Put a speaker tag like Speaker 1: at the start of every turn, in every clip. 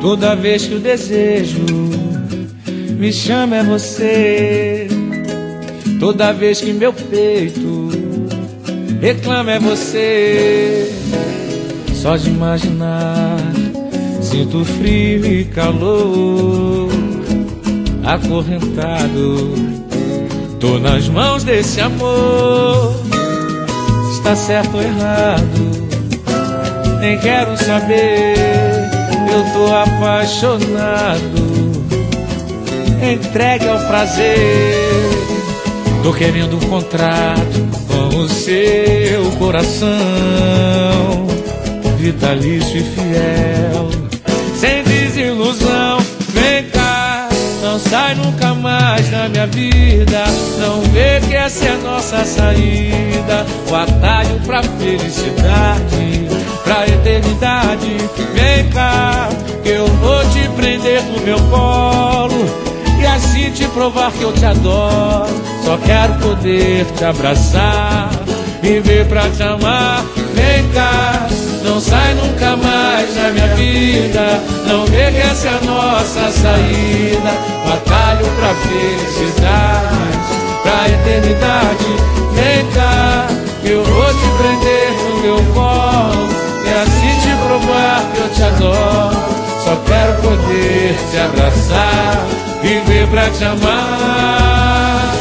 Speaker 1: Toda vez que o desejo me chama é você. Toda vez que meu peito reclama é você. Só de imaginar sinto frio e calor. Acorrentado, tô nas mãos desse amor. Está certo ou errado, nem quero saber. Eu tô apaixonado, entregue ao prazer. Tô querendo um contrato com o seu coração, vitalício e fiel, sem desilusão. Vem cá, não sai nunca mais da minha vida. Não vê que essa é a nossa saída, o atalho pra felicidade, pra eternidade. Vem cá, que eu vou te prender no meu colo e assim te provar que eu te adoro. Só quero poder te abraçar, viver pra te amar. Vem cá, não sai nunca mais da minha vida. Não vê que essa é a nossa saída, o atalho pra felicidade, pra eternidade. Vem cá, que eu vou te prender no meu colo e assim te provar que eu te adoro. Só quero poder te abraçar, viver pra te amar.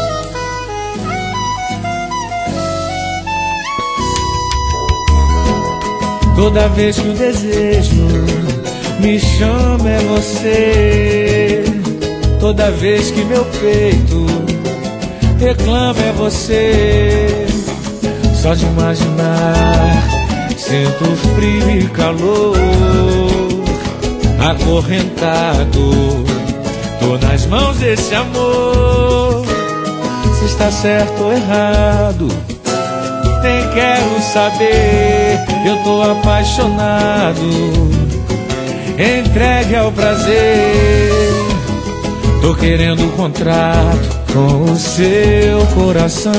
Speaker 1: Toda vez que o desejo me chama é você. Toda vez que meu peito reclama é você. Só de imaginar sinto frio e calor. Acorrentado, tô nas mãos desse amor. Se está certo ou errado, nem quero saber. Eu tô apaixonado, entregue ao prazer. Tô querendo um contrato com o seu coração,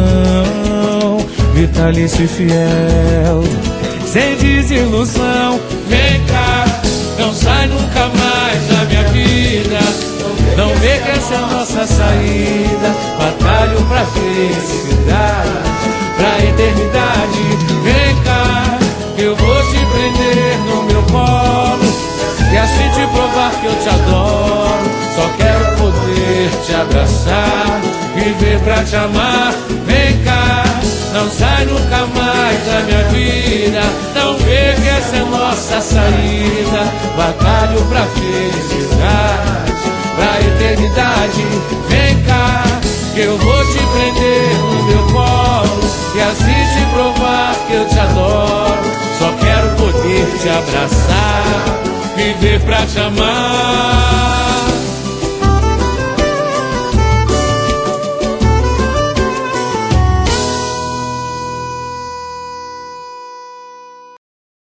Speaker 1: vitalício e fiel, sem desilusão. Vem cá, não sai nunca mais da minha vida. Não vê que essa é a nossa saída, batalho pra felicidade, pra eternidade. Vem cá, que eu vou te prender no meu colo e assim te provar que eu te adoro. Só quero poder te abraçar, viver pra te amar. Vem cá, não sai nunca mais da minha vida. Não vê que essa é nossa saída, batalho pra felicidade, pra eternidade. Vem cá, que eu vou te prender no meu colo e assim te provar que eu te adoro. Só quero poder te abraçar, viver pra te amar.